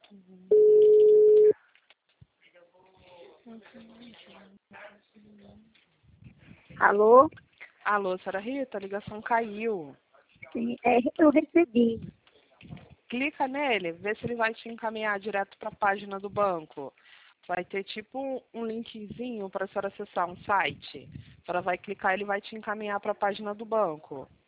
Alô? Alô, senhora Rita, a ligação caiu. Sim, eu recebi. Clica nele, vê se ele vai te encaminhar direto para a página do banco. Vai ter tipo um linkzinho para a senhora acessar um site. A senhora vai clicar, ele vai te encaminhar para a página do banco.